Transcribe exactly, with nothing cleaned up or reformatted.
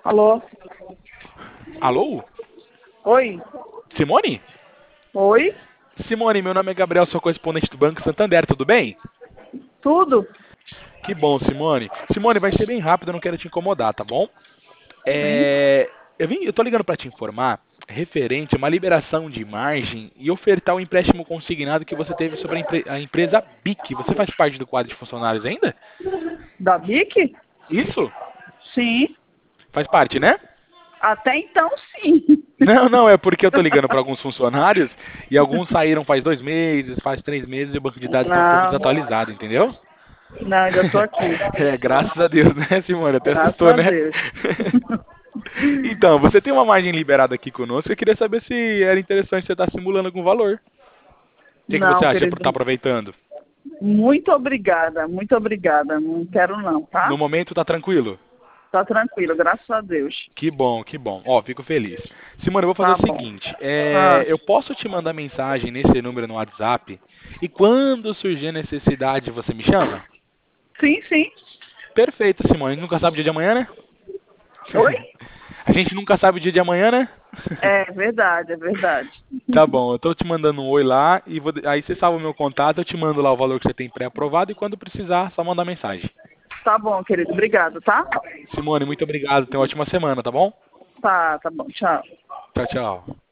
Alô? Alô? Oi? Simone? Oi? Simone, meu nome é Gabriel, sou correspondente do Banco Santander, tudo bem? Tudo? Que bom, Simone. Simone, vai ser bem rápido, eu não quero te incomodar, tá bom? Sim. É... Eu, vim... eu tô ligando para te informar referente a uma liberação de margem e ofertar o empréstimo consignado que você teve sobre a, empre... a empresa B I C. Você faz parte do quadro de funcionários ainda? Da Bic? Isso? Sim. Faz parte, né? Até então, sim. Não, não, é porque eu tô ligando para alguns funcionários e alguns saíram faz dois meses, faz três meses e o banco de dados está um pouco Não, desatualizado, entendeu? não, ainda tô aqui. É, graças a Deus, né, Simone? Até Graças assustou, a né? Deus. Então, você tem uma margem liberada aqui conosco. Eu queria saber se era interessante você estar simulando algum valor. O que, que você Não, acha por estar querido. aproveitando? Muito obrigada, muito obrigada. Não quero não, No tá? momento tá tranquilo? Tá tranquilo, graças a Deus. Que bom, que bom. Ó, fico feliz. Simone, eu vou fazer Tá o bom. seguinte: é, Ah, eu posso te mandar mensagem nesse número no WhatsApp e quando surgir necessidade você me chama? sim, sim. Perfeito, Simone. Nunca sabe o dia de amanhã, né? Oi? A gente nunca sabe o dia de amanhã, né? É verdade, é verdade. Tá bom, eu tô te mandando um oi lá e vou, aí você salva o meu contato, eu te mando lá o valor que você tem pré-aprovado e quando precisar, só mandar mensagem. Tá bom, querido. Obrigado, tá? Simone, muito obrigado, tenha uma ótima semana, tá bom? Tá, tá bom. Tchau. Tchau, tchau.